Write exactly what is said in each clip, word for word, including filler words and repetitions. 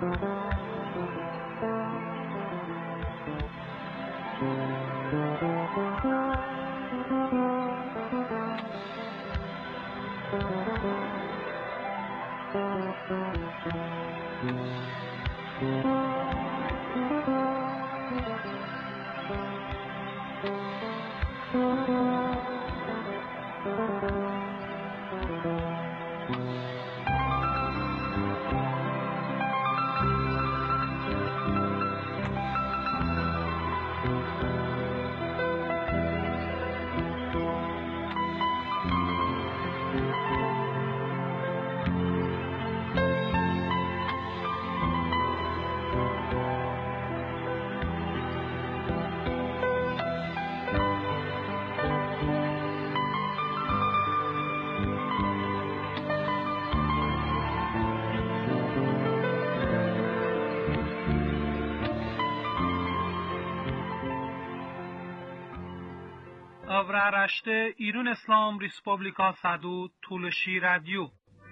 Avraaraşte İran İslam Respublika Sadu Tulshi Radio.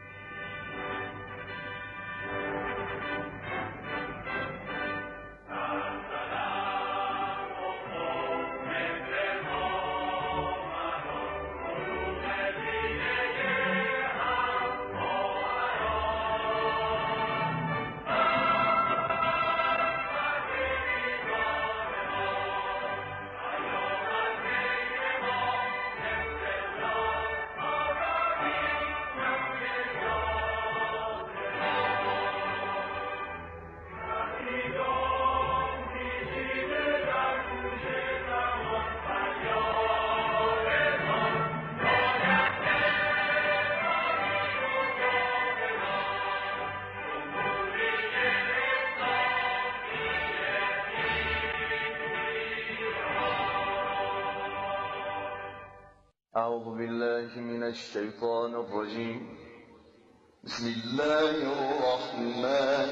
أعوذ بالله من الشيطان الرجيم. بسم الله الرحمن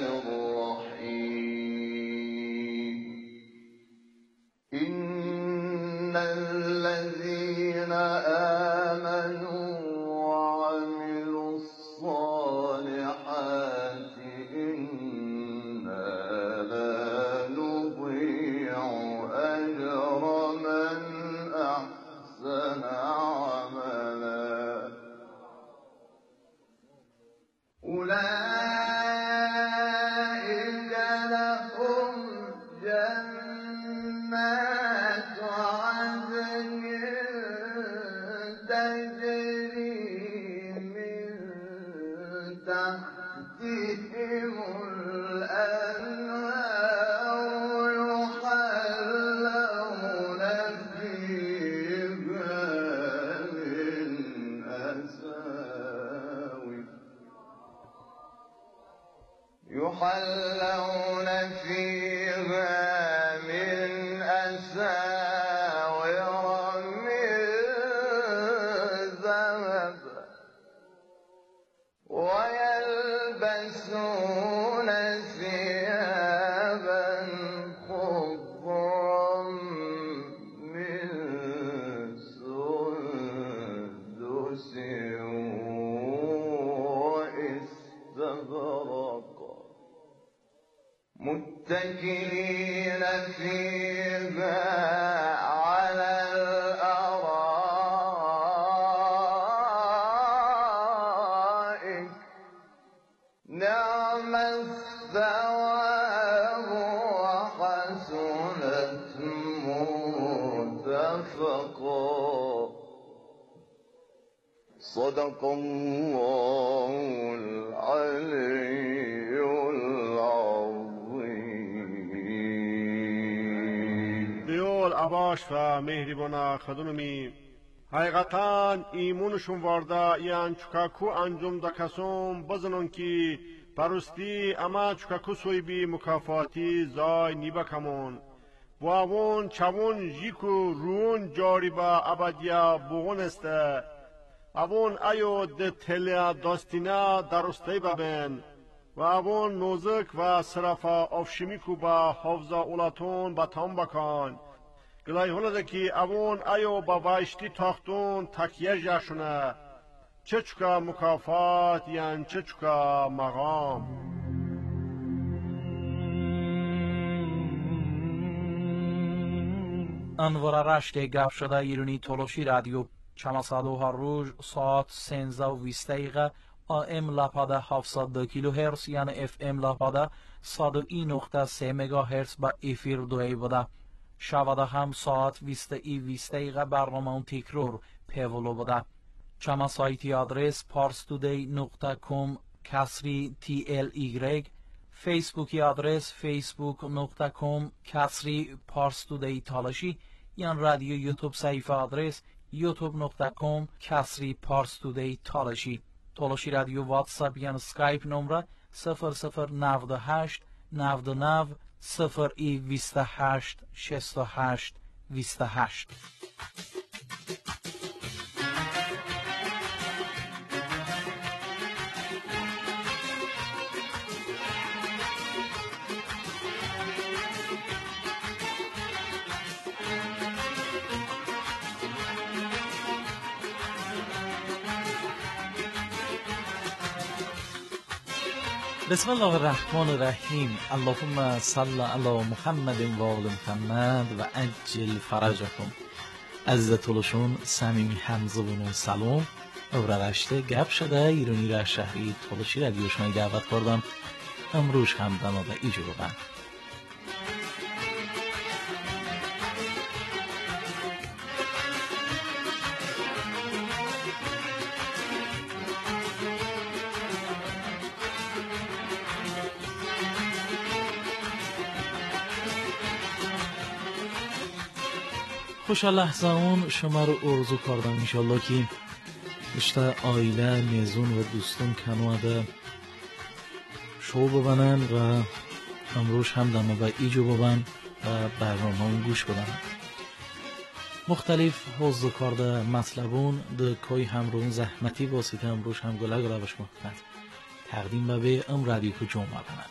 الرحيم. إن الذين آمنوا وعملوا الصالحات إنا لا نضيع أجر من أحسن أولئك لهم جنات عدن تجري من تحتهم الأنهار يحلون فيها من أساور يحلون فيها من أساور من ذهب ويلبسون ثيابا خضرا من سندس واستبرق متكئين فيها على الأرائك نعم الثواب وحسنت مرتفقا. صدق الله العلي العظيم. دیول عباش و مهربانا خدونمی حقیقتاً ایمونشون وارده یان چکاکو انجام دا کسوم بزنون که پرستی اما چکاکو سوی بی مکافاتی زای نیبا کمون و اون چون جیکو رون جاری با ابدیا بغون استه اون ایو ده تلیا داستینا درسته ببین و اون نوزک و صرفا افشمیکو با حفظا اولاتون با تام بکن گلای هلده که اون ایو با وایشتی تاختون تکیه جاشونه چه چکا مکافات یان چه چکا مقام. انوار رشت گپ شده ایرانی تلوشی رادیو چماسادو هر روز ساعت سنزده و بیست دقیقه آم لپاده هفتصد و دو کیلو هرتز یعنی اف ام لپاده صد و یک نقطه سه مگا هرتز با افیر دوی بوده. شباده هم ساعت بیست ای بیست دقیقه برنامه اون تکرار پیولو بوده. چما سایتی آدرس parstoday نقطه com کسری تی ال ایگرگ، فیسبوکی آدرس facebook نقطه com کسری parstoday تالشی، یان رادیو یوتیوب صحیفه آدرس youtube نقطه com کسری parstoday تالشی. تالشی رادیو واتساپ یان سکایپ نمره صفر صفر نود و هشت نود و نه صفر ای بیست و هشت شصت و هشت بیست و هشت. بسم الله الرحمن الرحیم. اللهم صل علی محمد و آل محمد و عجل فرجکم. عزیز تلوشون صمیمی همزبون سلام و رشته گپ شده ایرانی را شهری تلوشی رادیو شما دعوت کردم. امروز هم دما و ایجو بگم. خوشحال لحظه اون شما رو ارزو کردم انشالله که اشتا آیله میزون و دوستون کنواده شو ببنن و امروز هم دمه و ایجو ببن و برنامه اون گوش بدن. مختلف حوض کرده مطلبون ده کوی همرون زحمتی واسطه امروز هم گلگ را بش محمد تقدیم به ام رادیو جمعه بنن.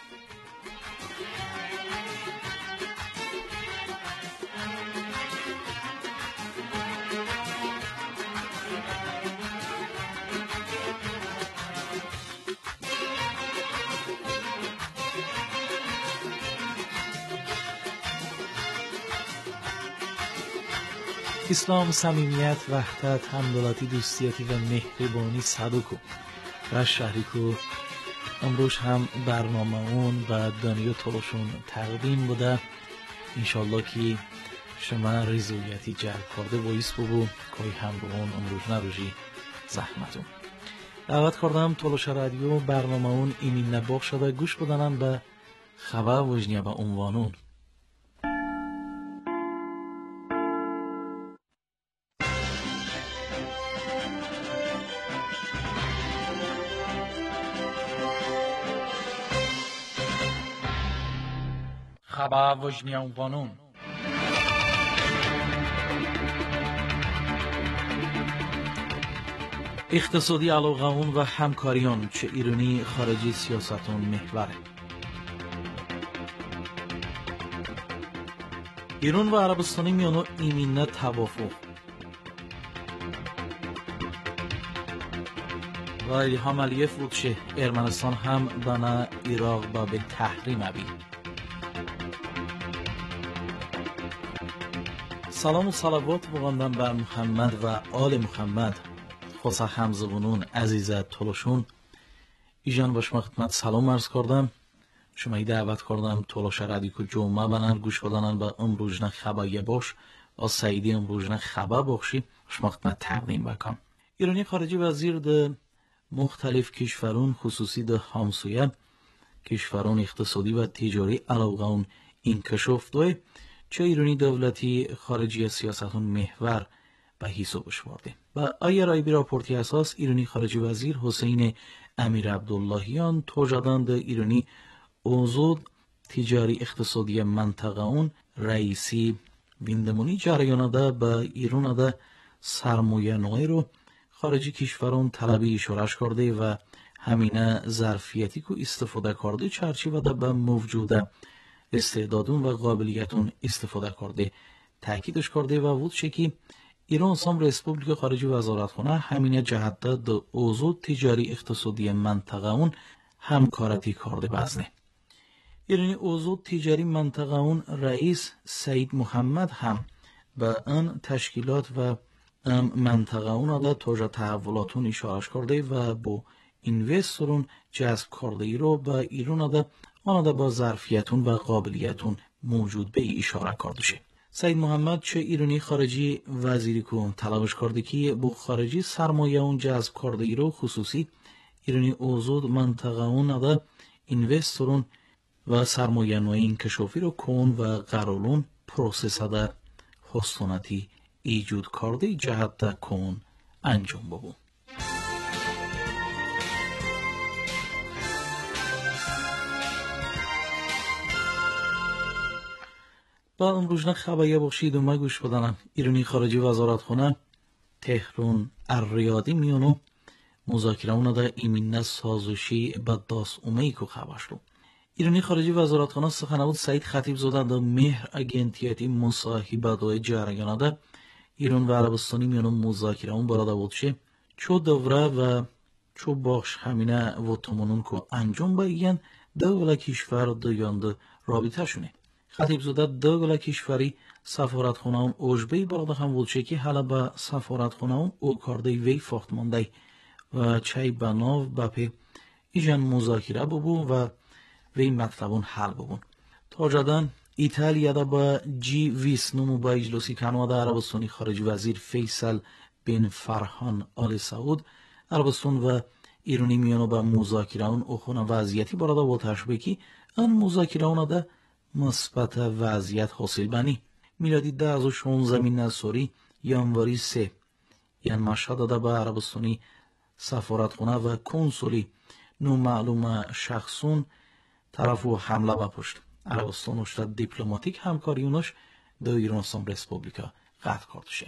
اسلام، صمیمیت، وحدت، همدلاتی، دوستیاتی و مهربانی صدوکو و شهریکو امروز هم برنامه اون و دنیا تلوشون تقدیم بوده. انشالله که شما رضایتی جلب کرده بایست ببو کوی هم رو اون امروز نروژی زحمتون دعوت کردم. تلوش رادیو برنامه اون اینی نباق شده گوش بدنن به خبر وجنیه به عنوانون. خبر وجنی عنوانون. اقتصادی علاقه‌ون و همکاریان چه ایرانی خارجی سیاستون محوره. ایران و عربستانی میانو ایمینه توافق و الهام علیف بود شه ارمنستان هم دانه عراق با به تحریم ابی. سلام و صلوات بگندم بر محمد و آل محمد. خصوصا همزبونون عزیز تلوشون ایجان باش خدمت سلام عرض کردم. شما ای دعوت کردم تلوش رادیو جمعه بنن گوش بدنن و امروزنه خبر باش و سعیدی امروزنه خبر بخشی شما خدمت تقدیم بکنم. ایرانی خارجی وزیر ده مختلف کشورون خصوصی ده همسایه کشورون اقتصادی و تجاری علاقه اون انکشاف دوی چه ایرانی دولتی خارجی سیاستون محور به حسابش برده. و آیر آی بی راپورتی اساس ایرانی خارجی وزیر حسین امیر عبداللهیان توجدان ده ایرانی اوضاع تجاری اقتصادی منطقه اون رئیسی ویندمونی جریانه ده به ایران ده سرمایه نوعی رو خارجی کشورون طلبی اشارش کرده و همینه ظرفیتی که استفاده کرده چرچیوه ده به موجوده استعدادون و قابلیتون استفاده کرده تاکیدش کرده و بود که ایران سام ریسپوبلیک خارجی وزارتخانه همینه جهت ده اوضاع تجاری اقتصادی منطقه اون همکارتی کرده بزنه. ایرانی اوضاع تجاری منطقه اون رئیس سید محمد هم به آن تشکیلات و ام منطقه اونا دا توجه تحولاتون اشارش کرده و با اینوستورون جذب کرده ای رو به ایران دا آنها دا با ظرفیتون و قابلیتون موجود به ای اشاره کرده شه. سید محمد چه ایرانی خارجی وزیری کو تلاش کرده که با خارجی سرمایه اون جذب کرده ای رو خصوصی ایرانی اوزود منطقه اون دا اینوستورون و سرمایه نوعی انکشافی رو کن و قرارون پروسس در خستونتی ایجود کرده جهت در کن انجام ببون. با امروزنا خبری بخشید و ما گوش بدنم ایرانی خارجی وزارت خونه تهران الریادی میونو مذاکره اونا در ایمینه سازوشی بداس اومیکو خبر شد. ایرانی خارجی وزارت خانه سخنگوی سعید خطیب زاده در مهر اگنتیتی مصاحبه دای جریان ده ایران و عربستانی میان مذاکره اون برادا بودشه چو دوره و چو باخش همینه و تمنون که انجام بگیرن دو کشور دویانده رابطه شونه. خطیب زاده دو کشوری سفارت خونه اون اوجبی برادا هم بودشه که حالا به سفارت خونه اون او کارده وی فاخت مانده و چای بناو بپی ایجان مذاکره ببو و وی مطلبون حل ببون. تا جدن ایتالیا دا با جی ویس نمو با اجلسی کنوا دا عربستانی خارجی وزیر فیصل بن فرحان آل سعود عربستان و ایرانی میانو با مذاکره اون اخوان وضعیتی بارادا با تشبه کی ان مذاکره اون دا مثبت وضعیت حاصل بنی میلادی ده از شونزده زمین سوری یانواری سه یعنی مشهد دا با عربستانی سفارتخونه و کنسولی نو معلوم شخصون طرفو حمله بپشت. عربستان اشتاد دیپلماتیک همکاری اونش دو ایران اسلام ریسپوبلیکا قطع کرده شه.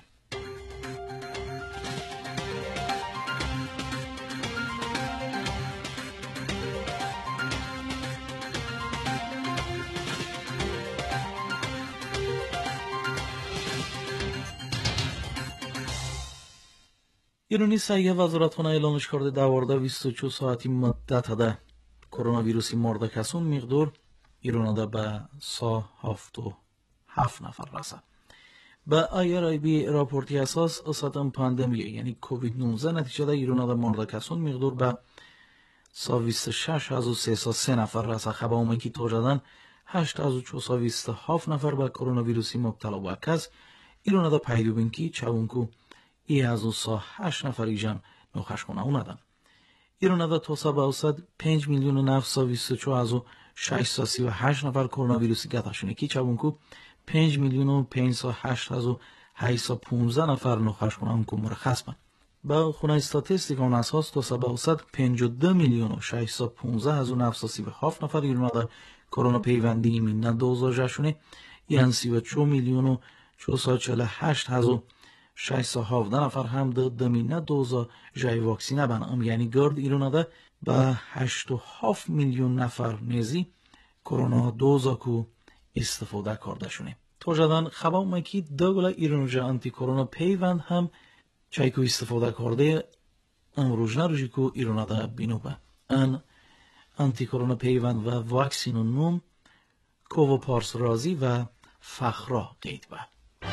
ایرانی صحیح وزارتخانه اعلانش کرده دوارده بیست و چهار ساعتی مدت ده کرونا ویروسی مرده کسون مقدار ایران ده به سا هفت و هفت نفر رسد. به آی آر آی بی راپورتی اساس اصلا پاندمی یعنی کووید نوزده نتیجه ده ایران ده مرده کسون مقدار به سا بیست و شش از و سه نفر رسد. خبر اومد که تا جدن هشت از و چهارصد و بیست و هفت نفر به کرونا ویروسی مبتلا و کس ایران ده پیدا بین که چونکو ای از و سا هشت نفر ایجان نوخش کنه اومدن. ایران ده تا سبع اوصد پنج میلیون و نهصد و بیست و چهار از و ششصد و سی و هشت نفر کرونا ویروسی گرفتشونه که چونکو پنج میلیون و پنجصد و هشت از و هشتصد و پانزده نفر نوخش کنه اون که مرخص بند. با خونه استاتستیک اون اساس تا سبع اوصد پنجاه و دو میلیون و ششصد و پانزده از و نهصد و سی و هفت نفر ایران ده کرونا پیوندی ایمنه دوزار جشونه یعنی سی و چهار میلیون و چهارصد و چهل و هشت از و ششصد و هفده نفر هم ده دمینه دوزا جای واکسینه بنام یعنی گرد ایران ده به هشت و هفت میلیون نفر نیزی کرونا دوزا کو استفاده کرده شونه. تا جدن خبر اومد که دوگل ایران جا انتی کرونا پیوند هم چای کو استفاده کرده امروز نروژی کو ایران ده بینو به ان انتی کرونا پیوند و واکسین و نوم کوو پارس رازی و فخرا قید به.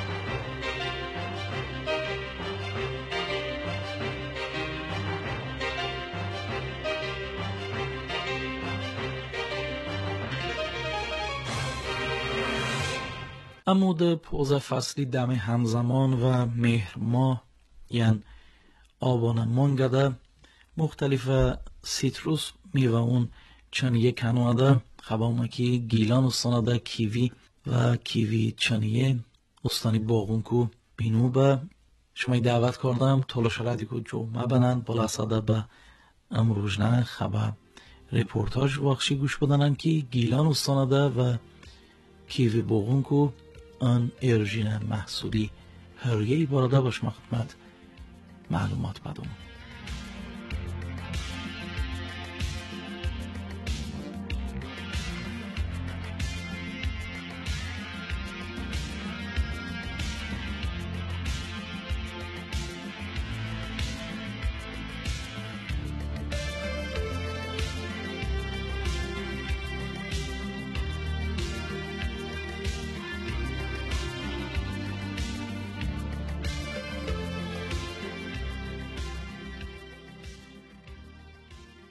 عمود پوز فصلی دم همزمان و مهر ماه یعنی آبان مانگده مختلف سیتروس میوه اون چنیه کنواده خبامه که گیلان استانده کیوی و کیوی چنیه استانی باغون کو بینو به شما دعوت کردم تلاش ردی کو جو مبنن بالا ساده به امروزنه خبر رپورتاج واقعی گوش بدنن که گیلان استانده و کیوی باغون کو آن ارژین محصولی هریهی باراده باش مخدمت معلومات بدون.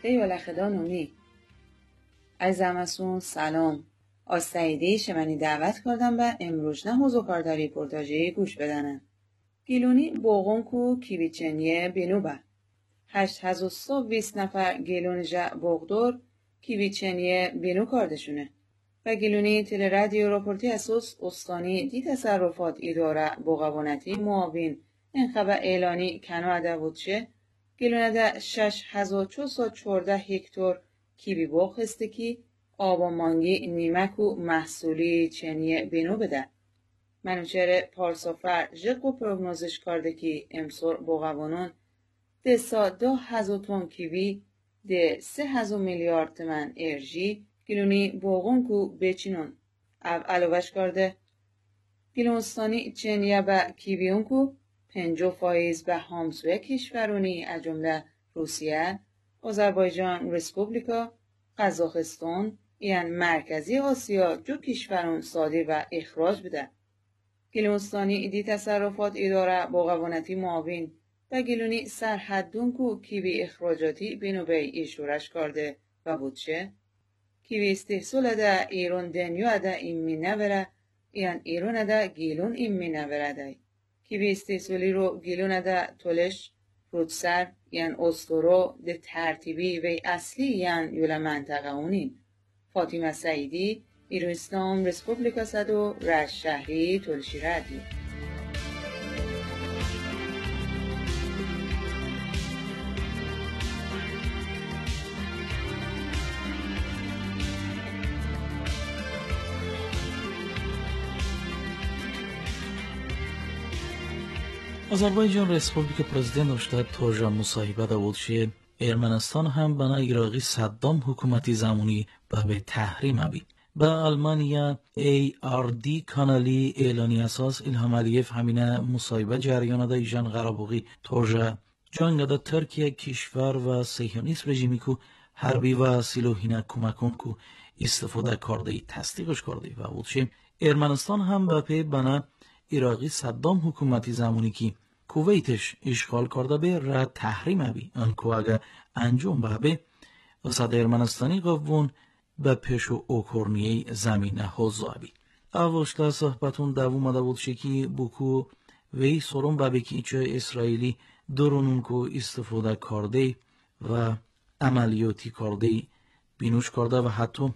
یولخدانومی از همسون سلام. از سعیدی شمنی دعوت کردم و امروز نه حوزو کارداری پورتاجی گوش بدنن. گیلونی بوغون کو کیویچنیه بینوبه. هشت هزو سو بیست نفر گیلون جا بوغدور کیویچنیه بینو کاردشونه. و گیلونی تل رادیو راپورتی اساس استانی دی تصرفات ایداره بوغوانتی معاون انخبه اعلانی کنو عده بودشه گیلونه ده شش هزو چوسو چورده هکتور کیوی بوغ هستکی آب و مانگی نیمک و محصولی چنیه بینو بده. منوچهر پارسافر جقو پروگنوزش کرده که امسور بوغوانون ده سا دو هزو تون کیوی ده سه هزو میلیارد تمن ارژی گیلونی بوغون کو بچینون. او علاوش کرده گیلونستانی چنیه با کیویون کو پنجو فایز به همسوی کشورونی از جمله روسیه، آذربایجان ریسپوبلیکا، قزاقستان یعنی مرکزی آسیا جو کشورون صادر و اخراج بده. گیلونستانی دی تصرفات اداره بوغوانتی معاون و گیلونی سرحدون کو کیوی اخراجاتی بینو بی ایشورش کرده و بودشه کیوی استحصول ده ایرون دنیو ده ایمی نوره یعنی ایرون ده گیلون ایمی نوره ده کیوی استحصولی رو گیلون ده تولش رودسر یعنی استورو ده ترتیبی و اصلی یعنی یولا منطقه اونی. فاطمه سعیدی ایران اسلام ریسپوبلیکا صدو رشت شهری تولشی رادیو. Azərbaycan Respublika Prezident Uşta Toja müsahibədə oluşu Ermənistan هم bana İraqi Saddam hökuməti zamani به تحریم ابی. با آلمانیا ای آر دی کانالی اعلانی اساس الهام علیف همینه مصاحبه جریان دا ایجان غرابوغی توجه جنگ دا ترکیه کشور و صهیونیست رژیمی کو حربی و سیلوهینه کمکون کو استفاده کرده تصدیقش کرده و بودشه ارمنستان هم با پی بنا عراقی صدام حکومتی زمانی که کویتش اشغال کرده به را تحریم ابی انکو اگه انجام به وسط ارمنستانی قوون به پیش و اوکورنیه زمینه حوزابی. اواشتا صحبتون دووم آده بود شکی بکو وی سرون بابکی چه اسرائیلی درونون کو استفاده کرده و عملیاتی کرده بینوش کرده و حتی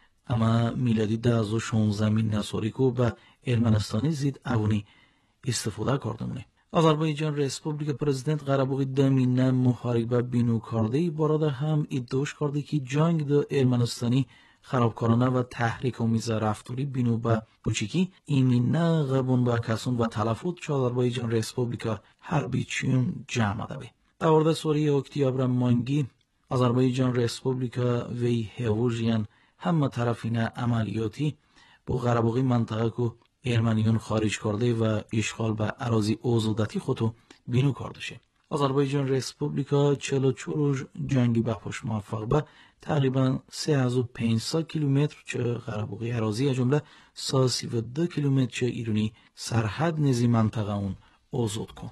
اما میلادی ده از شانزده مین نصاری کو به ارمنستانی زید اونی استفاده کرده مونه. آذربایجان ریسپوبلیک پرزیدنت قرابوغی دمینه محاربه بینو کرده براده هم ادعاش کرده که جنگ دا ارمنستانی خرابکارانه و تحریک آمیز رفتاری بینو با بوچیکی ایمینه غبون با کسون و تلفات چه آذربایجان ریسپوبلیکا حربی چیون جمع ده بی. اورده سوریه اکتیابر مانگی آذربایجان ریسپوبلیکا وی هیوژیان همه طرفینه عملیاتی با قرابوغی منطقه کو ارمنیون خارج کرده و اشغال به اراضی آزادتی خودو بینو کرده شه. آذربایجان ریسپوبلیکا چهل و چهار جنگی بپاش موفق به تقریبا سه هزار و پانصد کیلومتر چه قرابوغی اراضی جمله سه سی و دو کیلومتر چه ایرانی سرحد نزی منطقه اون آزاد کن.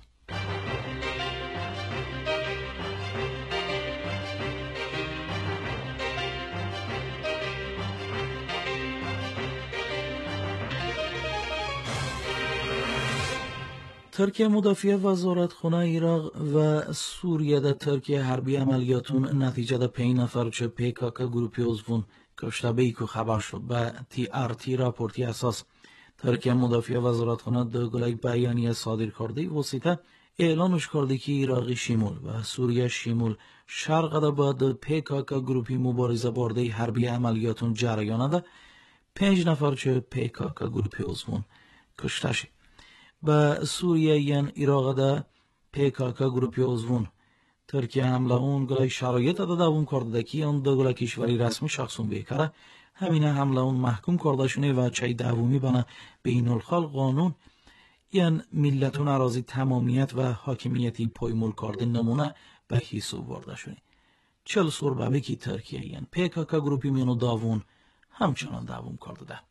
ترکیه مدافع وزارتخانه عراق و سوریه در ترکیه حربی عملیاتون نتیجه در پنج نفر چه پیکاکا گروپی عضوون کشته به ایکو خبر شد. به تی آر تی راپورتی اساس ترکیه مدافع وزارتخانه در گلای بیانیه صادر کرده واسطه اعلانش کرده که عراقی شمول و سوریه شمول شرق ده با در پیکاکا گروپی مبارزه برده حربی عملیاتون جریانه ده پنج نفر چه پیکاکا گروپی عضوون کشته شد. با سوریه یان عراق ده پیکاکا گروپی عضوون ترکیه حمله اون گلای شرایط ده دوام کرده که اون دو گلای کشوری رسمی شخصون بیکره همینه حمله اون محکوم کرده شونه و چای دومی بنا بین الخال قانون یان ملتون اراضی تمامیت و حاکمیتی پایمول کرده نمونه به حساب برده شونه. چل سور بابی که ترکیه یان پیکاکا گروپی میانو داوون همچنان دوام کرده ده.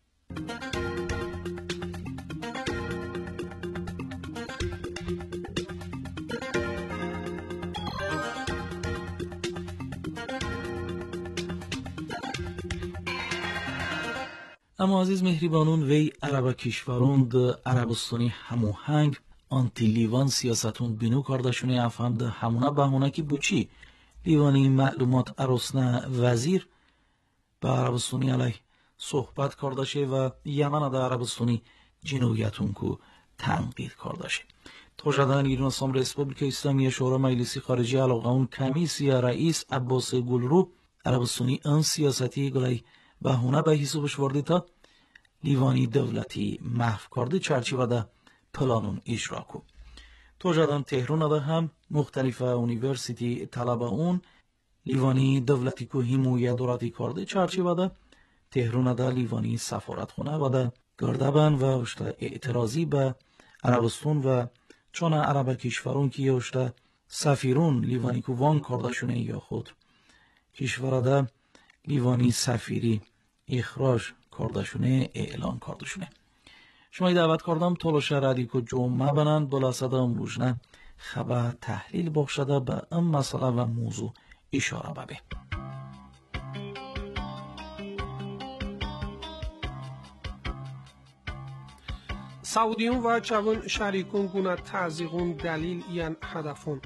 اما عزیز مهریبانون وی عرب کشورون ده عربستانی هموهنگ آنتی لیوان سیاستون بینو کاردشونه افهم ده همونه بهونه که بوچی لیوانی معلومات ارسنه وزیر به عربستانی علیه صحبت کاردشه و یمن ده عربستانی جنویتون کو تنقید کاردشه. توجدان ایران اسلام ریسپوبلیک اسلامی شورا مجلسی خارجی علاقه اون کمیسی رئیس عباس گلرو عربستانی ان سیاستی گلای بهونه به حسابش وردی تا لیوانی دولتی محو کرده چرچیوه ده پلانون اجرا کو. توجدان تهران ده هم مختلف اونیورسیتی طلبه اون لیوانی دولتی کو حمایت دوراتی کرده چرچیوه ده تهران ده لیوانی سفارت خونه و ده گردبن و اشتا اعتراضی به عربستان و چون عرب کشورون که اشتا سفیرون لیوانی کو وان کردشونه یا خود کشور ده لیوانی سفیری اخراج کردشونه اعلان کردشونه. شما دعوت کردم تلاش ردی که جمعه بنن بلا صدا امروزنه خبر تحلیل بخشده به این مسئله و موضوع اشاره ببه. سعودیون و چون شریکون گونه تعزیقون دلیل یعن هدفون.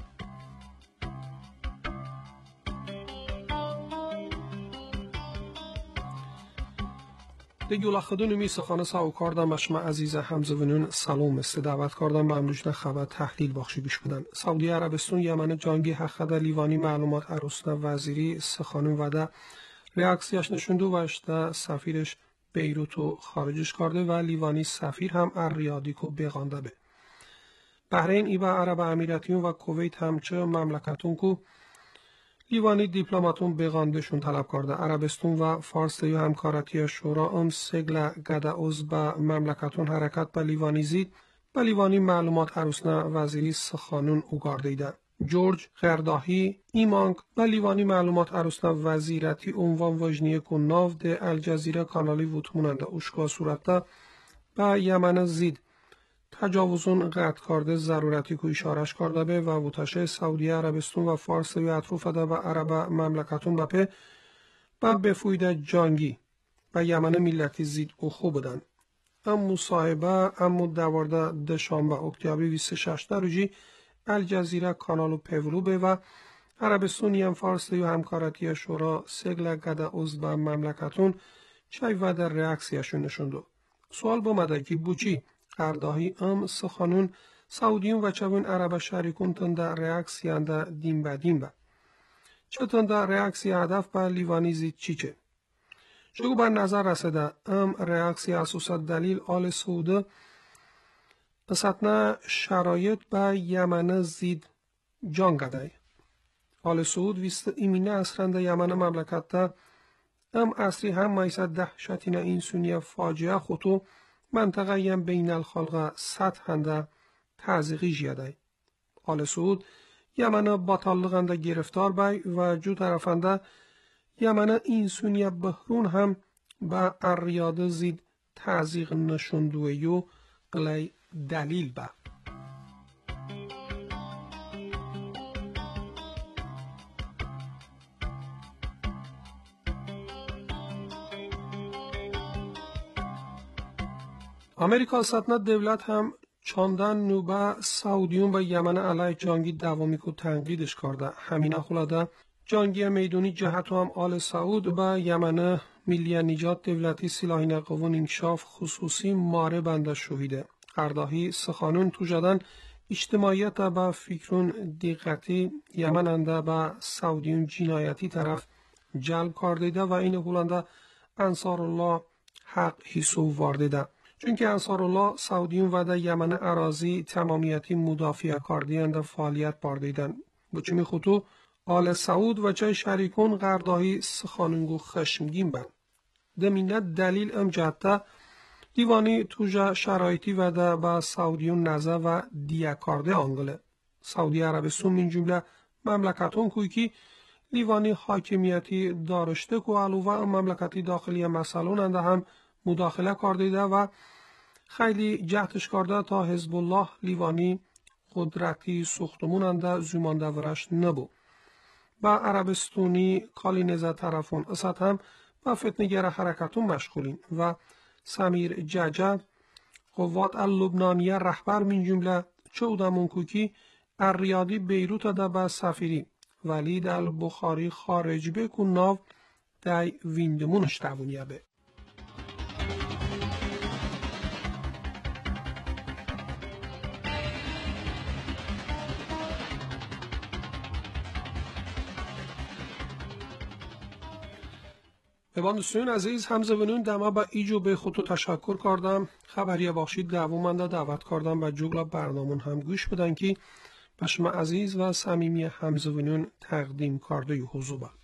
دیگه خودون می سخانه ساو کردم بشما عزیز همزونون سلام است دعوت کردم به امروزن خبر تحلیل بخشی بیش بدن. سعودی عربستان یمن جنگی حق لیوانی معلومات عروسنا وزیری سخانون وده ریاکسیاش نشونده و اشته سفیرش بیروتو خارجش کرده و لیوانی سفیر هم ار-ریادی کو بغانده به. بحرین ایبا عرب امیراتیون و کویت هم چه مملکتون کو لیوانی دیپلماتون بغاندهشون طلب کرده. عربستان و فارس دیو همکارتی شورا ام سگل گداوز با مملکتون حرکت به لیوانی زید به لیوانی معلومات عروسنا وزیری سخانون اوگاردیده. جورج غرداهی ایمانگ و لیوانی معلومات عروسنا وزیرتی عنوان وجنیه که ناو ده الجزیره کانالی وطموننده اشکا صورته به یمن زید تجاوزون قطع کرده ضرورتی که اشارش کرده به و وطشه سعودی عربستان و فارس و اطراف ده به عرب مملکتون بپه و بفویده جانگی و یمن ملتی زید او خوب بدن. ام مصاحبه ام دوارده دشانبه اکتیابی بیست و شش روزی الجزیره کانالو پولو به و عربستانی هم فارس و همکارتی شورا سگل گداوز به مملکتون چای و در ریاکسیشون نشوندو. سوال بومده که بوچی غرداهی ام سخانون سعودیون و چون عرب شریکون تنده ریاکسیان ده دیم به دیم به. چه تنده ریاکسی هدف به لیوانی زید چی چه؟ شگو بر نظر رسیده ام ریاکسی اساسا دلیل آل سعوده پساتنا شرایط به یمن زید جان گدای. آل سعود ویست ایمینه اصرند یمن مملکت ده ام اصری هم مایسد دهشتین این سونی فاجعه خودو منطقه یم بین الخلق سطح هنده تعزیقی جیدای. آل سعود یمن باطالغنده گرفتار بای و جو طرفنده یمن این سونی بحرون هم به ار-ریاده زید تعزیق نشندویو قلی دلیل با. امریکا ستنا دولت هم چاندن نوبه سعودیون و یمن علیه جنگی دوامی کو تنقیدش کرده. همین اخلاده جنگی میدونی جهت هم آل سعود به یمن ملی نجات دولتی سلاحین قوون انکشاف خصوصی ماره بنده شویده. غرداهی سخانون تو جدن اجتماعیت با فکرون دقتی یمن انده با سعودیون جنایتی طرف جلب کردیده و این هولنده انصار الله حق حسو واردیده. چون که انصار الله سعودیون و ده یمن اراضی تمامیتی مدافع کردیند فعالیت باردیدن. بچمی خطو آل سعود و چای شریکون غرداهی سخانونگو خشمگین بند. دمینه دلیل ام جهته لیوانی توجه شرایطی و ده با سعودیون نزه و دیه کرده آنگله. سعودی عربستان من جمله مملکتون کوی که لیوانی حاکمیتی دارشته که علاوه مملکتی داخلی مسئلون انده هم مداخله کردیده و خیلی جهتش کرده تا حزب الله لیوانی قدرتی ساختمون انده زمانده ورش نبو. با عربستانی کالی نزد طرفون اسد هم با فتنگر حرکتون مشغولین و سمیر جعجع قوات اللبنانیه رهبر من جمله چودمون کوکی الریادی بیروت ده به سفیری ولید البخاری خارج بکن ناو دای ویندمونش تبونیه به. ببان دوستان عزیز همزبانون دما با ایجو به خودتو تشکر کردم خبری باشید دوامنده دعوت کردم و جوگلا برنامون هم گوش بدن که به شما عزیز و صمیمی همزبانون تقدیم کرده ی حضور با.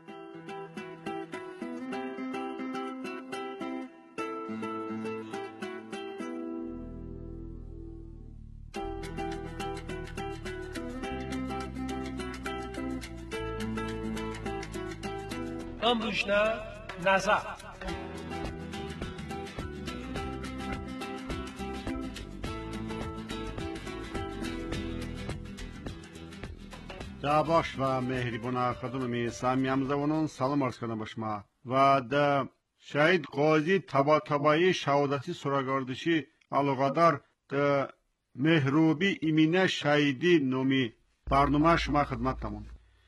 امروزنه نظر دا باش و مهربان خدمت سامی همزبانان سلام عرض کنم به شما و دا شهید قاضی طباطبایی شهادتی سراغاردشی علاقادار دا مهروبی ایمینه شهیدی نومی برنامه شما خدمت تمون.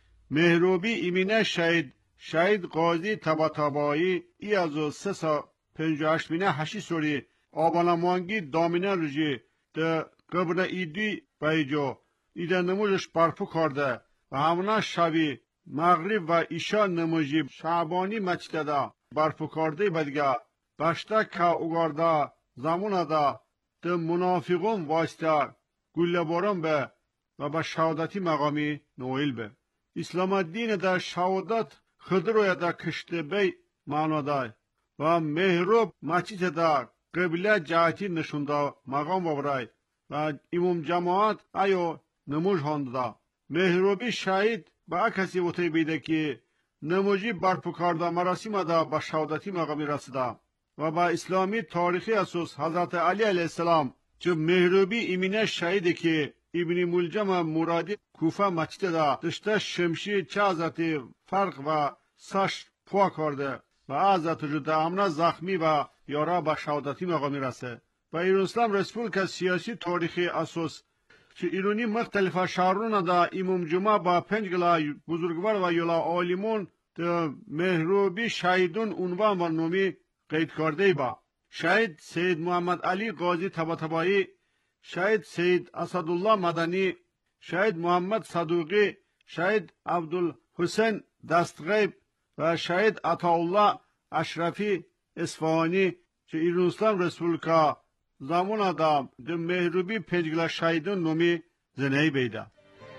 مهروبی ایمینه شهید شهید قاضی طباطبایی ای از سه سا پنج و هشت مینه هشی سوری آبانموانگی دامینه رجی ده قبر ایدی بیجو ایده نموزش برپو کرده و همونه شبی مغرب و ایشا نموزی شعبانی مچده ده برپو کرده بدگه بشته که اگارده زمونه ده ده منافقون واسطه گله باران به و به شهادتی مقامی نویل به. اسلام الدین ده شهادت خضروی ده کشته بی معنا ده و مهروب مچید ده قبله جهتی نشونده مقام وبرای و امام جماعت ایو نموج هانده. مهروبی شهید با کسی وطی بیده که نموجی برپو کرده مراسم ده به شهادتی مقامی رسیده و با اسلامی تاریخی اساس حضرت علی علیه السلام چه مهروبی ایمینه شهیده که ابن ملجم مرادی کوفه مچید ده دشته شمشی چه حضرت فرق و سش پوا کرده و حضرت جده امنه زخمی و یارا به شهادتی مقامی رسه و ایران اسلام رسپولیک سیاسی تاریخی اساس که ایرانی مختلف شهرون دا امام جمعه با پنج گلا بزرگوار و یلا عالمون ده مهروبی شهیدون عنوان و نومی قید کرده با شهید سید محمد علی قاضی طباطبایی، شهید سید اسدالله مدنی، شهید محمد صدوقی، شهید عبدالحسین دستغیب و شهید عطاالله اشرفی اصفهانی که ایران اسلام رسپولیکا زمان آدم ده مهروبی پنجگلا شهیدون نومی زنهی بیده.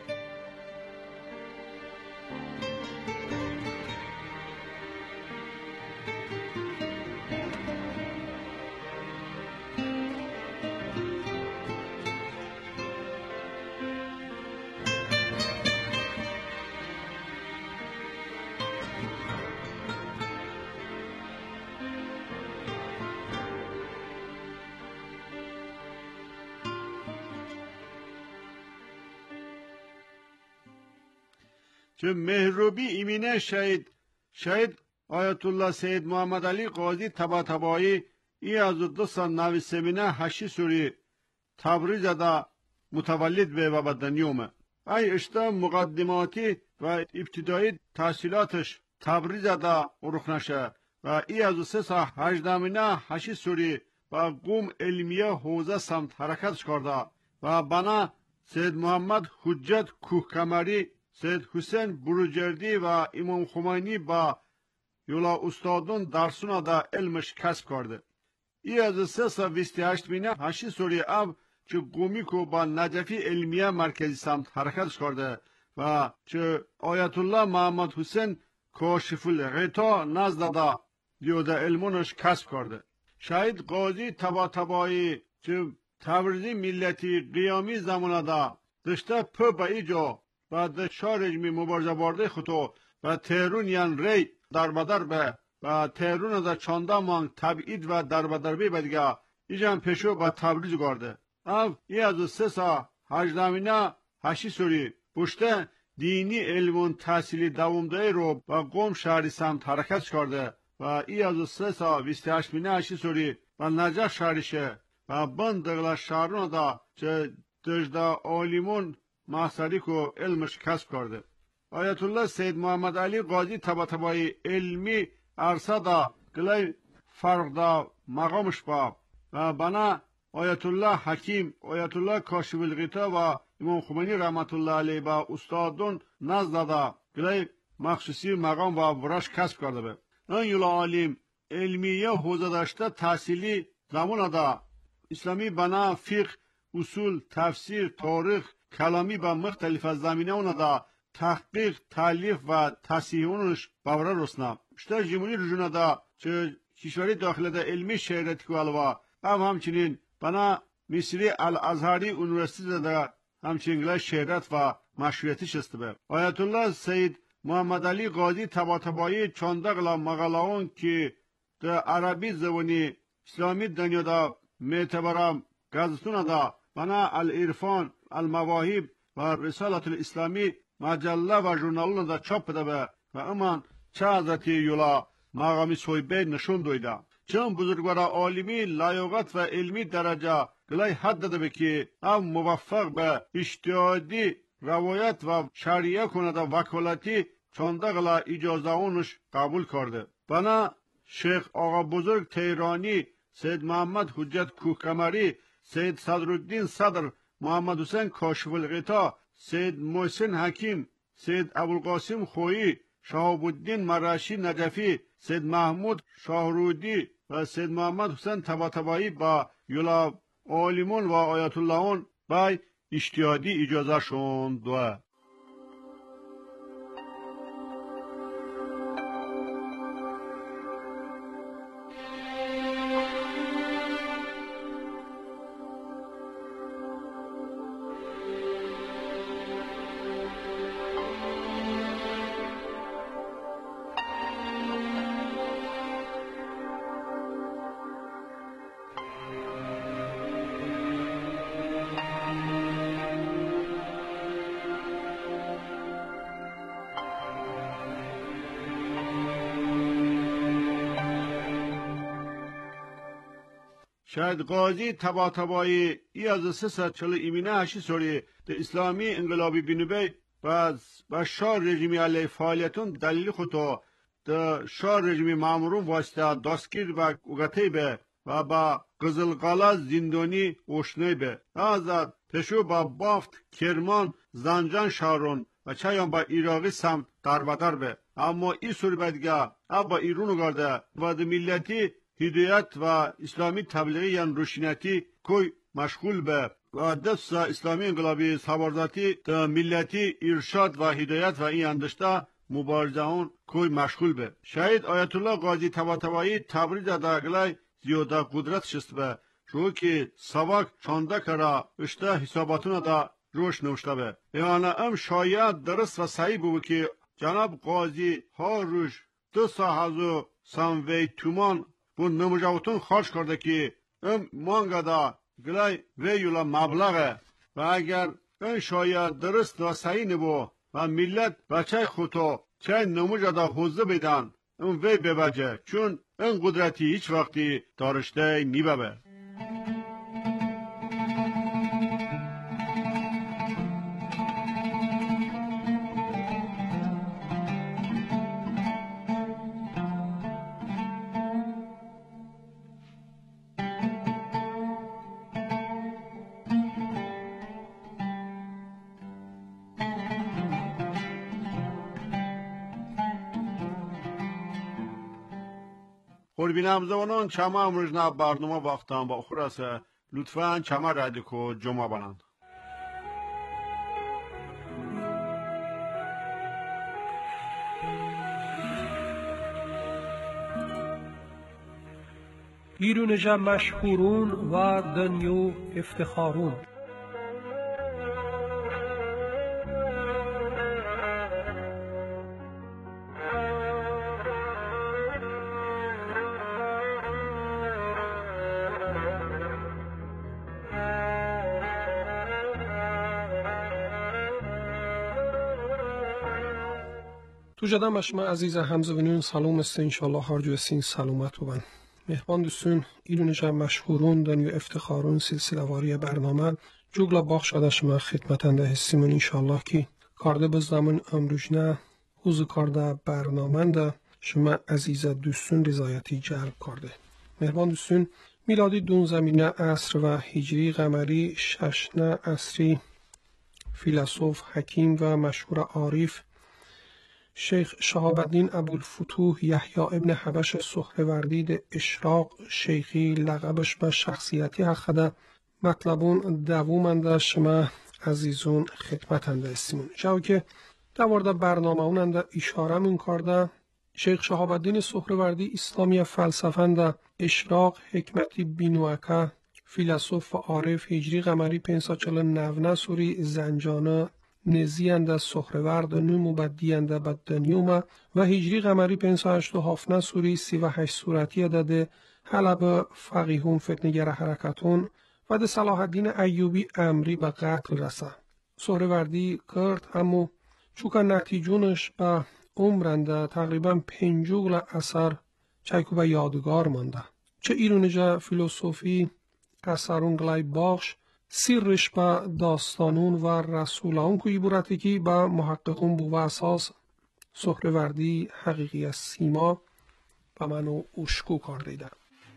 که مهروبی ایمینه شهید شهید آیت الله سید محمد علی قاضی طباطبایی ای از دو سال نوی سمینه هشی سوری تبریز دا متولد به و بدنیومه ای اشتا مقدماتی و ابتدایی تحصیلاتش تبریز دا اروخ نشه و ای از سه سال هجدمینه هشی سوری و قوم علمیه حوزه سمت حرکتش کرده و بنا سید محمد حجت کوه کمری سید حسین بروجردی و امام خمینی با یولا استادون درسونا دا علمش کسب کرده. ای از سه سا ویستی هشت مینه هشی سوری اب چه قومی کو با نجفی علمیه مرکزی سمت حرکتش کرده و چه آیت الله محمد حسین کاشف الغطا نزد دا دیوده علمونش کسب کرده. شهید قاضی طباطبایی چه تبریزی ملتی قیامی زمان دا دشته پا با ایجا بعد شارجمی مبارزه بارده خودو و تهرون یان ری در بدر به و تهرون دا چانده مانگ تبعید و در بدر بی بدگه ایجان پیشو با تبریز گرده او ای از سه سا هجدمینه هشی سوری پشته دینی علمون تحصیلی دوامده رو با قوم شهری سمت حرکت کرده و ای از سه سا بیست هشت مینه اشی سوری و نجح شهرشه و بندقل شهرون دا چه دجدا آلیمون محصری کو علمش کسب کرده. آیت الله سید محمد علی قاضی طباطبایی علمی عرصه دا گلی فرق دا مقامش با و بنا آیت الله حکیم، آیت الله کاشف الغطا و امام خمینی رحمت الله علیه با استادون نزد دا گلی مخصوصی مقام و برش کسب کرده به. این یولا عالم علمیه حوزه داشته تحصیلی زمان دا اسلامی بنا فقه، اصول، تفسیر، تاریخ، کلامی با مختلف از زمینه اونا دا تحقیق، تالیف و تصحیح اونش باور رسنا. شتا جمهوری رجونا دا چه کشوری داخل دا علمی شهرت کوالوا هم همچنین بنا مصری الازهری اونورسیته دا همچنین شهرت و مشروعیتش است به. آیت الله سید محمد علی قاضی طباطبایی چاندقلا مقالاون که در عربی زبانی اسلامی دنیا دا معتبرم گازتون دا بنا الارفان، المواهب و رسالت الاسلامی مجله و ژورنالون دا چاپ ده به و امان چه حضرت یولا مقامی صحیبه نشون دویده. چون بزرگوار عالمی لایقت و علمی درجه گلای حد داده به که هم موفق به اجتهادی روایت و شریعه کنه دا وکالتی چانده گلا اجازه اونش قبول کرده. بنا شیخ آقا بزرگ تهرانی، سید محمد حجت کوهکمری، سید صدرالدین صدر، محمد حسین کاشف الغطا، سید محسن حکیم، سید ابوالقاسم خویی، شهاب الدین مرشی نجفی، سید محمود شاهرودی و سید محمد حسین طباطبایی با یولا عالمون و آیت اللهون بای اجتهادی اجازه شون دوه. شاید قاضی طباطبایی ای از سه ست چلو ایمینه هشی سوری ده اسلامی انقلابی بینوبی باز با شاه رژیمی علیه فعالیتون دلیل خودو ده شاه رژیمی مامورون واسطه دستگیر و اوگته به و با قزلقالا زندانی اوشنه به آزاد پشو با بافت، کرمان، زنجان شهرون و چایان با ایراقی سمت دربدر به اما ای سوری بدگاه با ایرونو گرده و ده ملتی هدایت و اسلامی تبلیغی یان روشنیتی کوی مشغول به و دست اسلامی انقلابی سوارزاتی ده ملتی ارشاد و هدایت و این اندشته مبارزه اون کوی مشغول به. شهید آیت الله قاضی طباطبایی تبریز داگلای زیاده قدرت شست به چون که سواک چانده کرا اشته حساباتون دا روش نوشته به. یعنی ام شاید درست و صحیح بود که جناب قاضی ها روش دو ساحزو ساموی تومان bu numucavutun xarç kardı ki ön mangada gülay ve yula mablağı ve eğer ön şaya dırıst ve sayını bu ve millet ve çay kutu çay numucada huzdu bidan ön ve bebece çün ön kudreti hiç vakti darıştay nibebe. خوربینم زمانان چما امروزنا برنامه باختم با خورسه لطفاً چما رادیکو جمع بانند. ایرونجا مشهورون و دنیو افتخارون. تو جدا بشما عزیز همزبانون سلام است انشالله هر سین سلامت بودن. مهربان دوستون ایرون جمع مشهورون دنیو افتخارون سلسله واری برنامه جوگلا باخ شده شما خدمتنده هستیمون انشالله که کارده بزدامون امروجنه حوزو کارده برنامه ده شما عزیز دوستون رضایتی جلب کرده. مهربان دوستون میلادی دون زمینه عصر و هجری قمری ششنه عصری فیلسوف حکیم و مشهور عارف شیخ شهاب الدین ابوالفتوح یحیی ابن حبش سهروردی ده اشراق شیخی لقبش به شخصیتی حقده مطلبون دوومنده شما عزیزون خدمتنده استیمون جاو که دوارده برنامه اوننده اشاره من کرده شیخ شهاب الدین سهروردی اسلامی فلسفنده اشراق حکمتی بینوکه فیلسوف و عارف هجری قمری پنسا چل نونه سوری زنجانه نزیانده سهرورد نومو بدیانده بدنیومه و هجری قمری پنسا هشت و هفته سوری سی و هشت صورتی داده حلب فقیهون فتنگر حرکتون و ده صلاح الدین ایوبی امری به قتل رسه. سهروردی کرد همو چوکا نتیجونش به عمرنده تقریبا پنجوگل اثر چایکو به یادگار مانده. چه ایرونجا فیلسوفی اثرون گلای باخش سیرش به داستانون و رسولان کوی بورتی که به محققون بو و اساس سهروردی حقیقی از سیما به منو اشکو کار دیدن.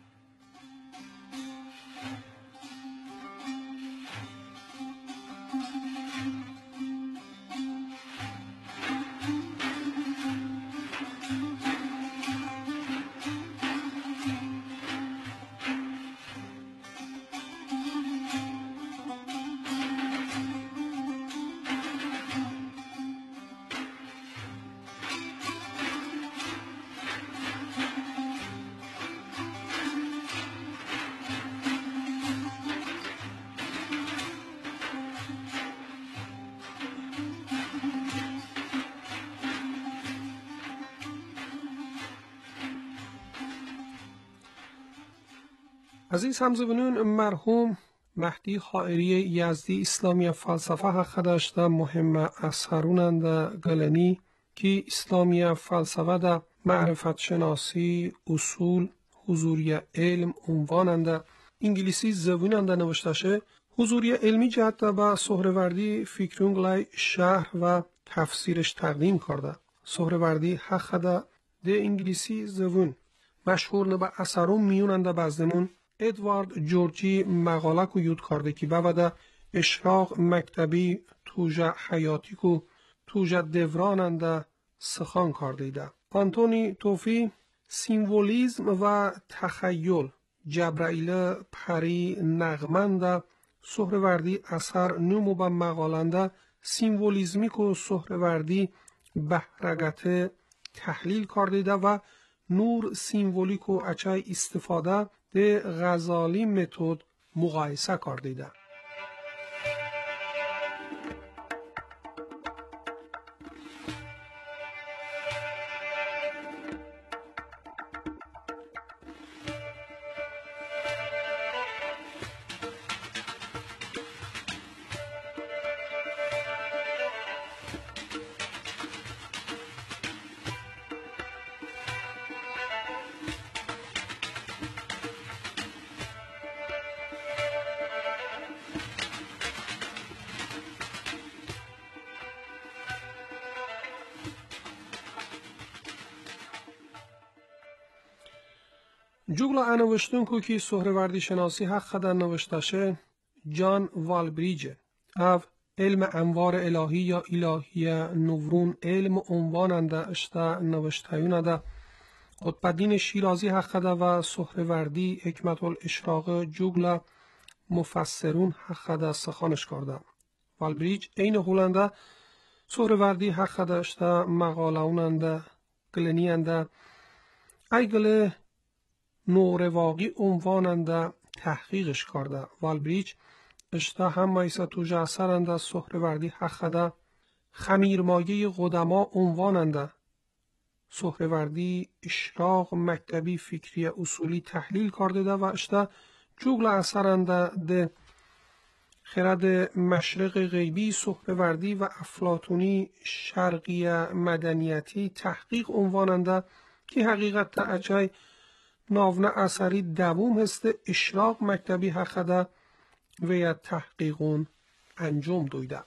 عزیز همزبانون مرحوم مهدی حائری یزدی اسلامی فلسفه حق داشته مهم اثرونند گلنی که اسلامی فلسفه ده معرفت شناسی اصول حضوری علم عنوانند انگلیسی زبونند نوشتشه حضوری علمی جهت با سهروردی فکرونگلای شهر و تفسیرش تقدیم کرده. سهروردی حق ده ده انگلیسی زبون مشهور نبا اثرون میونند بازدمون ادوارد جورجی مقاله کو یود کرده که بعد اشراق مکتبی توجه حیاتی کو توجه دوراننده سخان کرده ایده. آنتونی توفی سیمولیزم و تخیل جبرائیل پری نغمنده سهروردی اثر نمو به مقالنده سیمولیزمی کو سهروردی بهرگته تحلیل کرده ایده و نور سیمولیک و اچای استفاده ده غزالی متد مقایسه کرده ده. جوگلا انوشتون کو که سهروردی شناسی حق خدن نوشتشه جان والبریجه او علم انوار الهی یا الهی نورون علم عنواننده اشتا نوشتهیونده قطبالدین شیرازی حق خده و سهروردی حکمت الاشراق جوگلا مفسرون حق خده سخانش کرده. والبریج این هولنده سهروردی حق خده اشتا مقالهوننده گلنینده ایگل نورواقی عنواننده تحقیقش کرده. والبریج اشتا هم مایسا توجه اثرنده سهروردی حق خده خمیرمایه قدما عنواننده سهروردی اشراق مکتبی فکری اصولی تحلیل کرده ده و اشتا جوگل اثرنده ده خرد مشرق غیبی سهروردی و افلاطونی شرقی مدنیتی تحقیق عنواننده که حقیقت اجای ناونه اثری دوم هست اشراق مکتبی حقده و یا تحقیقون انجام دویده.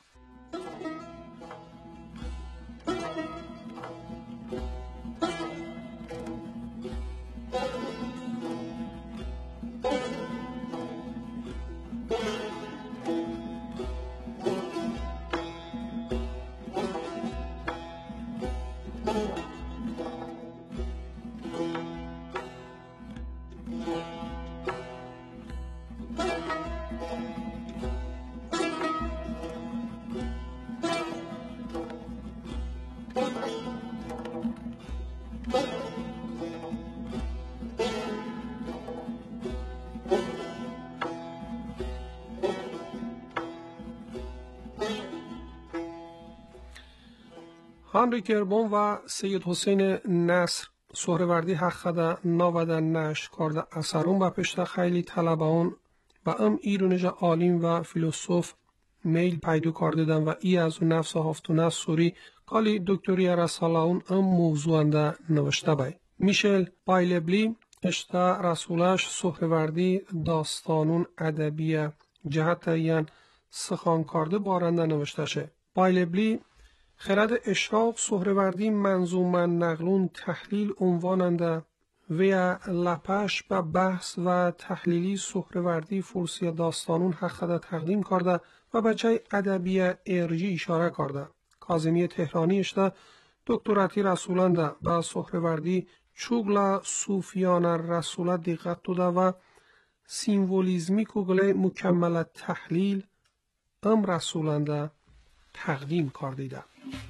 هانری کربون و سید حسین نصر سهروردی حقده ناودن نشت کرده اثرون و پشت خیلی طلبان و ام ایرونجا عالم و فیلسوف میل پیدا کردن و ای از نفس هفتونه سوری کالی دکتری رسالاون ام موضوعنده نوشته بای. میشل بایلبلی اشتا رسولش سهروردی داستانون ادبی جهت یان سخان کرده بارنده نوشته شه. بایلبلی خرد اشراق سهروردی منظومن نقلون تحلیل عنواننده و لپش به بحث و تحلیلی سهروردی فرسی داستانون حقده تقدیم کرده و بچه ادبی ارجی اشاره کرده. کاظمی تهرانی اشته دکتراتی رسولنده به سهروردی چوگلا صوفیان رسوله دقت داده و سیمولیزمی کوگله مکمل تحلیل ام رسولنده تقدیم کردیده.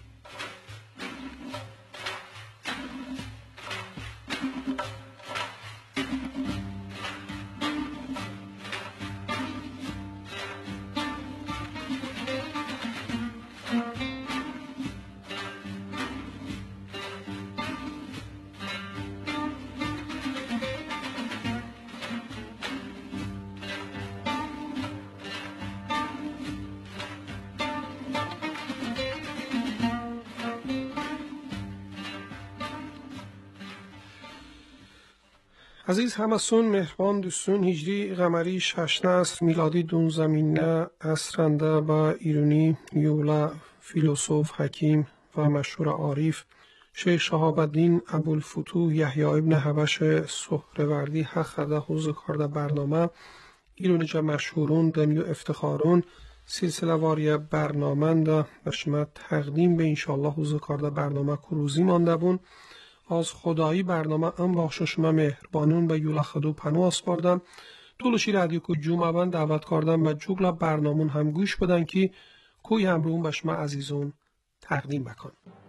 عزیز همسون مهربان دوستون هجری قمری شش نصر میلادی دون زمینه اسرنده با ایرونی یولا فیلسوف حکیم و مشهور عارف شیخ شهاب الدین ابوالفتوح یحیی ابن حبش سهروردی حقده حوز کرده برنامه ایرونی جا مشهورون دنیو افتخارون سلسله واری برنامه ده و شما تقدیم به انشالله حوز کرده برنامه کروزی مانده بون. از خدایی برنامه ام بخش شما مهربانون به یولا خدو پنو آسپاردم. طولشی رادیو کو جمعه بند دعوت کردم و جوگلا برنامون هم گوش بدن که کوی همرون به شما عزیزون تقدیم بکن.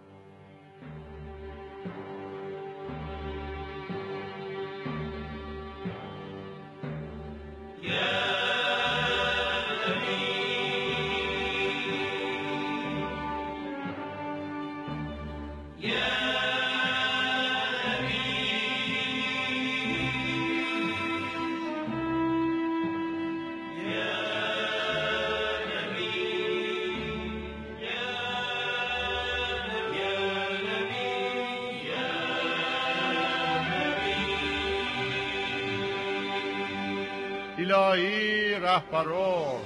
الهی رهبران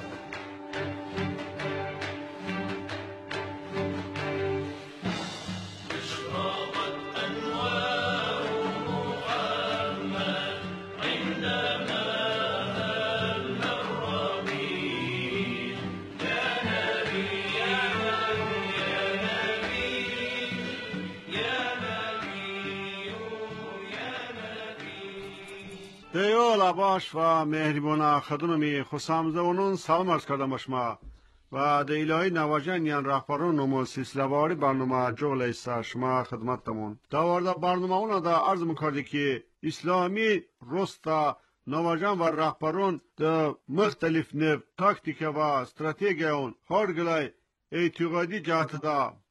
دیو باش و مهربان خدمت خسامزه اونون سلام عرض کردم شما و د الهی نواجن یان رهبران نمو سلسله واری برنامه جول است شما خدمتتون داورده برنامه اون دا عرض میکردی که اسلامی رستا نواجن و رهبران د مختلف نو تاکتیک و استراتژی اون هرگلای اعتقادی جهت دا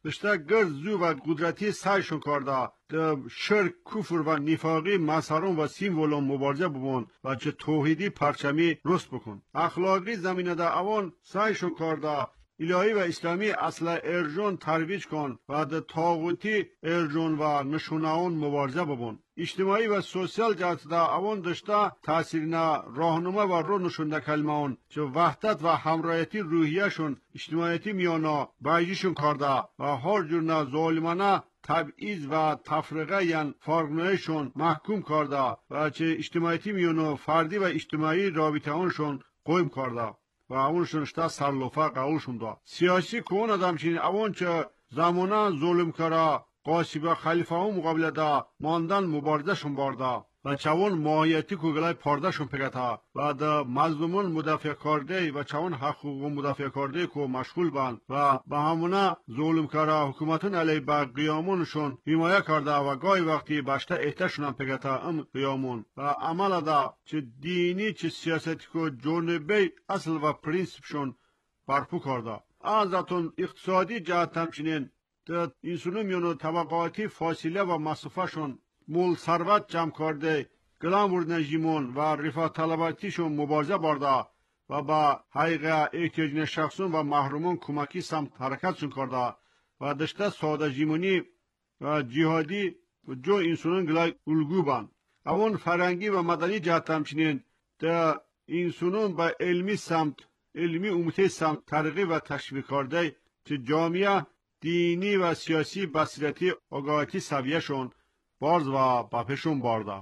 دشته گرد زو و قدرتی سعیشون کرده ده شرک، کفر و نفاقی مظهرون و سیمبولون مبارزه ببون و چه توحیدی پرچمی رست بکن. اخلاقی زمینه ده اوان سعیشون کرده الهی و اسلامی اصل ارجون ترویج کن و ده طاغوتی ارجون و نشوناون مبارزه ببون. اجتماعی و سوسیال جهت ده اوان داشته تاثیرنا راهنما و رو نشونده کلمه اون چه وحدت و همراهیتی روحیهشون اجتماعیتی میانا بایجیشون کرده و هر جورنا ظالمانه تبعیض و تفرقه یعن فرقنایشون محکوم کرده و چه اجتماعیتی میانو فردی و اجتماعی رابطه اونشون قویم کرده و اونشون شتا سرلوفه قولشون دا. سیاسی کون آدم چین اون چه زمانه ظلم کرده قاسب خلیفه ها مقابله دا ماندن مبارزه شون بارده و چون ماهیتی کگلای پارده شون پگتا و دا مظلومون مدافع کرده و چون حقوق مدافع کرده که مشغول بند و به همونه ظلم کرده حکومتون علی با قیامونشون حمایه کرده و گاهی وقتی باشته احتشون هم پگتا ام قیامون و عمل دا چه دینی چه سیاستی که جانبه اصل و پرینسپشون برپو کرده. ازتون اقتصادی جهت همچنین ده اینسونو میونو طبقاتی فاصله و مسافه شون مول ثروت جمع کرده گلامور نجیمون و رفاه طلباتیشون مبارزه برده و با حقیقه احتیاج شخصون و محرومون کمکی سمت حرکتشون کرده و دشته ساده جیمونی و جهادی و جو اینسونون گلای الگو بند. اون فرنگی و مدنی جهت همچنین ده اینسونون با علمی سمت علمی امتی سمت ترغیب و تشویق کرده که جامعه دینی و سیاسی بصیرتی آگاهی سویهشون بارز و باپشون بارده.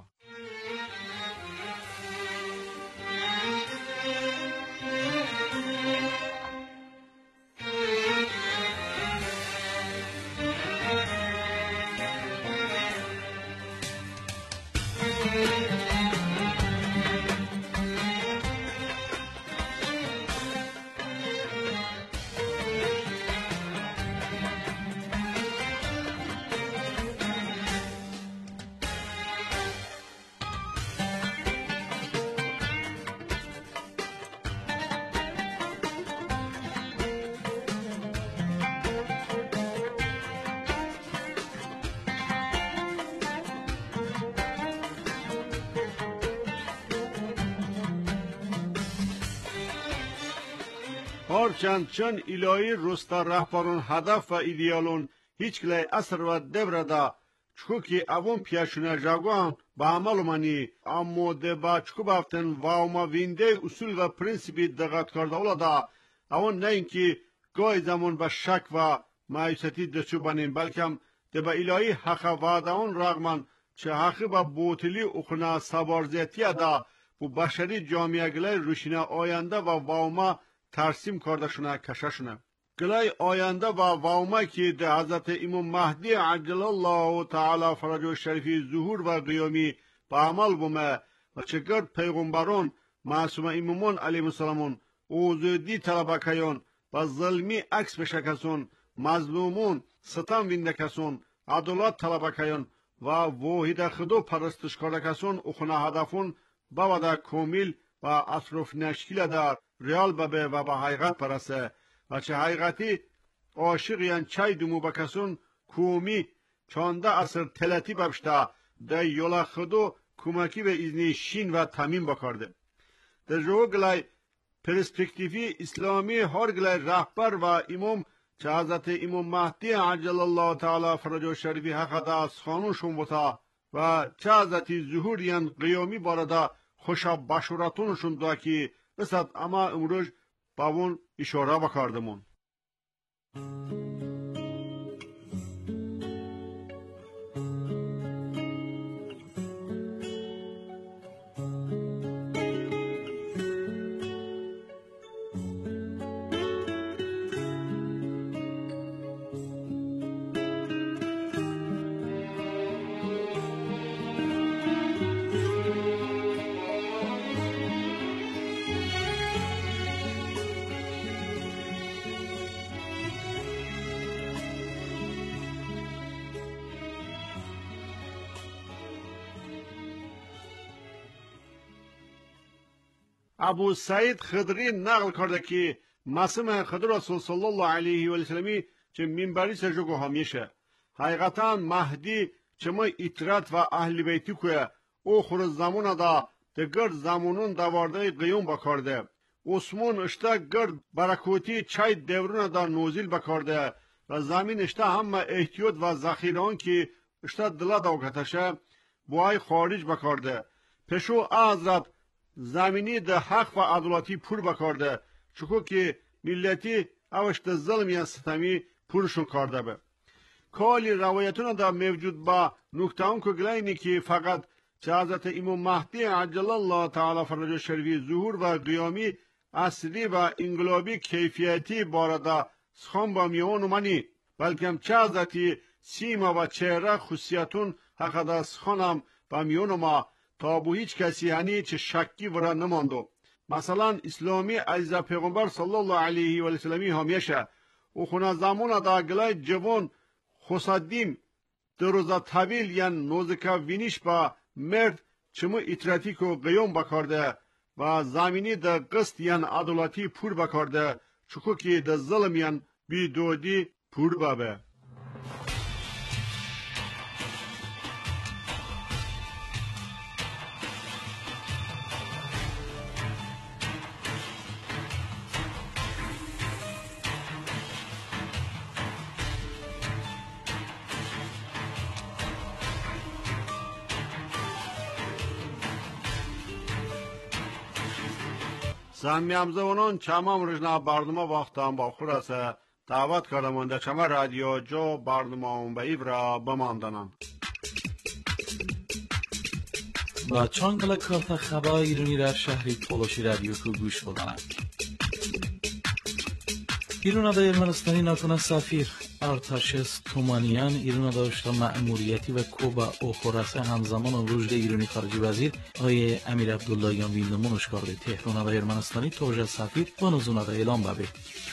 هرچند چون الهی رستا رهبرون هدف و ایدیالون هیچ کلی اثر و دبر دا چکو که اوون پیشونه جاگوان با عمل منی اما ده با چکو بافتن و اوما وینده اصول و پرنسیپی دقت کرده اولا دا اوون نه اینکه گای زمان با شک و مایوسیتی دچو بنیم بلکه ده با الهی حق وعده اون رغمن چه حقی با بوتلی اخنا سبارزیتی دا و بشری جامعه گلی روشینه آینده و واوما ترسیم کرده شونه کشه شونه گلای آینده و واوما که ده حضرت امام مهدی عجل الله تعالی فرجه شریفی ظهور و قیامی با عمل بومه و چگرد پیغمبران معصوم امامان علیه السلامون اوزودی طلبه کیون و ظلمی عکس بشکسون مظلومون ستم وینده کسون عدالت طلبه کیون و واحد خدو پرستش کرده کسون اخونه هدفون باوده کامل و اطراف نشکیل در ریال ببه و با حقیقت پرسه و چه حقیقتی عاشق یعن چای دمو بکسون کومی چانده اثر تلتی ببشته ده یولا خدو کمکی به ازنی شین و تمیم بکرده. در جو گلای پرسپکتیفی اسلامی هر گلای رهبر و امام چه حضرت امام مهدی عجل الله تعالی فرجه شریفی حق ده از خانون شون بوتا و چه حضرت ظهور یعن قیامی بارده خوشا بشورتونشون دا که بسد اما امروز با اون اشاره بکردمون. ابو سعید خدری نقل کرده که معصوم خضر رسول صلی الله علیه و سلمی چه منبری سرجو همیشه حقیقتا مهدی چه ما ایترات و اهل بیتی که او خور زمان دا دگر زمانون دوارده قیوم بکارده عثمان اشتا گرد برکوتی چای دورون دا نوزیل بکارده و زمین اشتا همه احتیاط و ذخیران که اشتا دلا دوکتشه بوهای خارج بکارده پشو حضرت زمینی ده حق و عدالتی پور بکارده چکو که ملتی اوشت ظلم یا ستمی پورشون کارده به کالی روایتون دا موجود با نکته اون که گلینی که فقط چه حضرت امام مهدی عجل الله تعالی فرجه شریفی ظهور و قیامی اصلی و انقلابی کیفیتی بارده سخان با میان منی بلکه چه حضرت سیما و چهره خصوصیتون حق دا سخانم با میان ما تا بو هیچ کسی هنی چه شکی ورا نماندو مثلا اسلامی عزیز پیغمبر صلی الله علیه و سلمی همیشه او خونه زمان دا گلای جوان خصدیم در روزا طویل یا نوزکا وینیش با مرد چمو ایتراتیک و قیوم بکارده و زمینی دا قسط یا عدالتی پور بکارده چکو که دا ظلم یا بی دودی پور بابه سمی همزوانان چمام رجنا برنامه وقتم با خورسه دعوت کردم در چمه رادیو جو برنامه اون به ایبرا بماندنم با چانگل کارت خبر ایرانی در شهری تولوشی رادیو کو گوش بدنم ایران دا ارمنستانی ناکنه سفیر ارتشس تومانیان ایران داشته مأموریتی و کوبا او خورسه همزمان رشد ایرانی خارجی وزیر آقای امیر عبداللهیان ویندمونش کرده تهران دا ارمنستانی توجه سفیر و نزونه دا اعلام ببه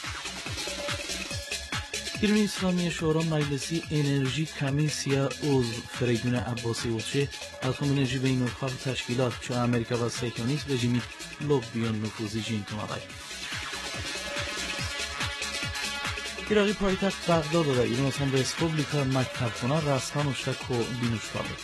ایرانی اسلامی شورا مجلسی انرژی کمیسیا عضو فریدون عباسی اوچه اتم انرژی بین الخلق تشکیلات چه امریکا و سیکونیست رژیمی لوبیون نفوذی جین توناده ایراقی پایتخت بغداد و ایران اسلام رسپوبلیکا مکتبخانه رسما اشتکو بینوش کرده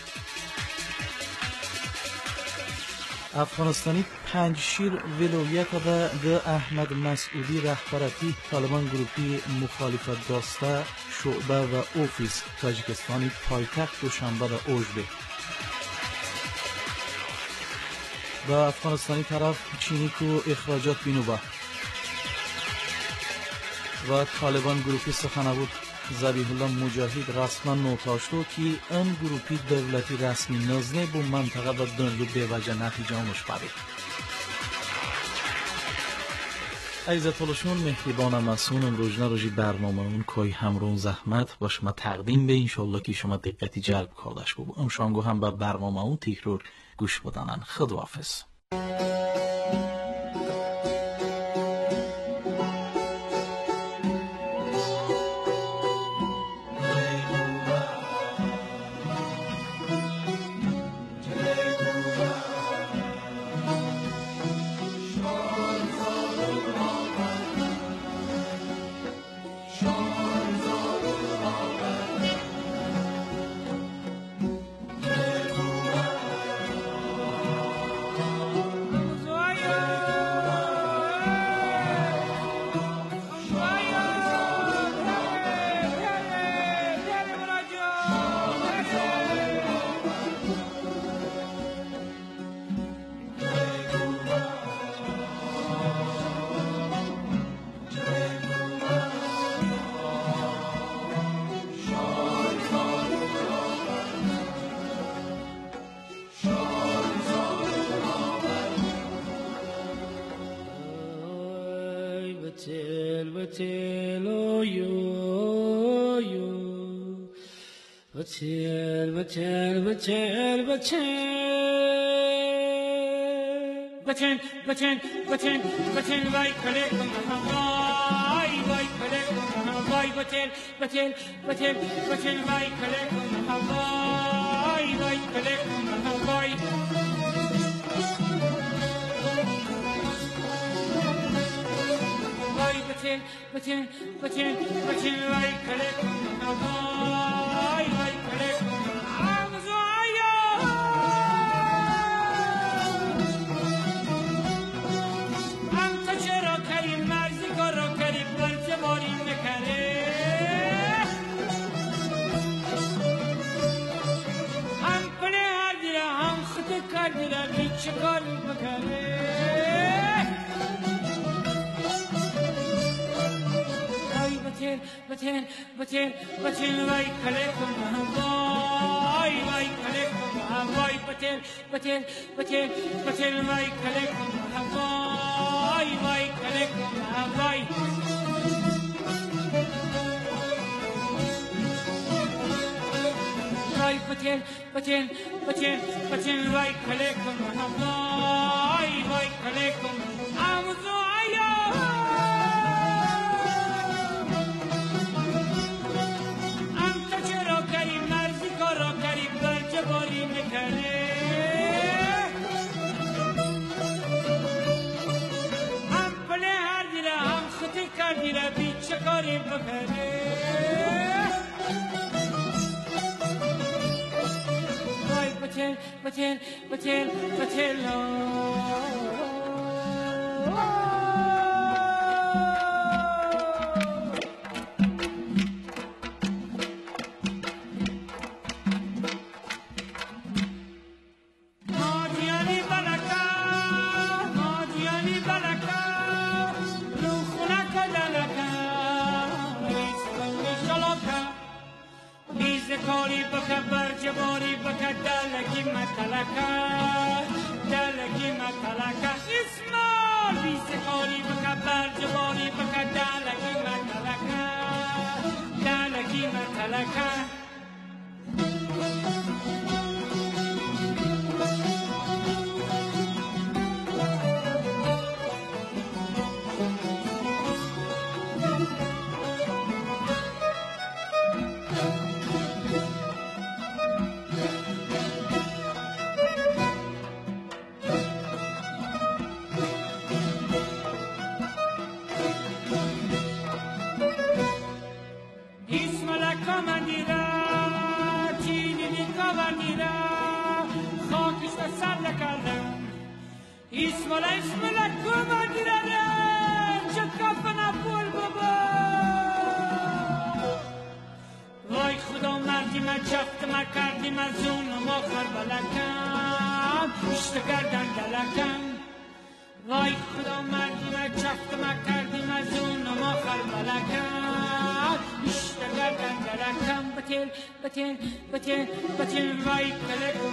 افغانستانی پنج شیر ولایت و ده احمد مسعودی رهبرتی طالبان گروپی مخالفت داسته شعبه و اوفیس تاجیکستانی پایتخت دوشنبه و اوجبه و افغانستانی طرف چینی کو اخراجات بینوبه و طالبان گروپی سخنگوی ذبیح الله مجاهد رسما نوتاشتو که این گروپی دولتی رسمی نزنه با منطقه و دنیا به وجه نتیجه آموش بابید ایزا طولشون مهربان مسون امروز نروژی برنامه اون کای همرون زحمت باش ما تقدیم به انشالله که شما دقتی جلب کردش بو ام شانگو هم به برنامه اون تکرار گوش بدانن خداحافظ Batel, batel, batel, batel. Batel, batel, batel, batel, vay kalek vay, vay kalek vay, batel, batel, batel, batel, vay kalek vay, vay kalek vay. Vay batel, بتن بتن بتن وای کله وای وای کله آمزایا انت چرا کریم مرزی کارا کردی بلکه باری نکره هم پله هر دیره هم خطه کار دیره بیچه کاری بکره بتن بتن بتن بتن وای کله وای وای کله وای بتن بتن بتن بتن وای کله وای وای کله وای وای بتن بتن بتن بتن وای کله وای وای کله آموزایا باری میکنه هم پله هر دیره هم خطی کردیره بیچه کاری بکنه وای بتل بتل بتل بتل کاری بکه برجباری بکه دلگی متلکه دلگی متلکه اسمال بیز کاری بکه برجباری بکه دلگی متلکه دلگی متلکه اسمالا اسمالا کما گیرده چه کفنا پول بابا وای خدا مردی من چفت من کردی من زون ما خربلکم اشته گردن دلکم وای خدا مردی من چفت من کردی من زون ما خربلکم اشته گردن دلکم بتل بتل بتل بتل وای کلکم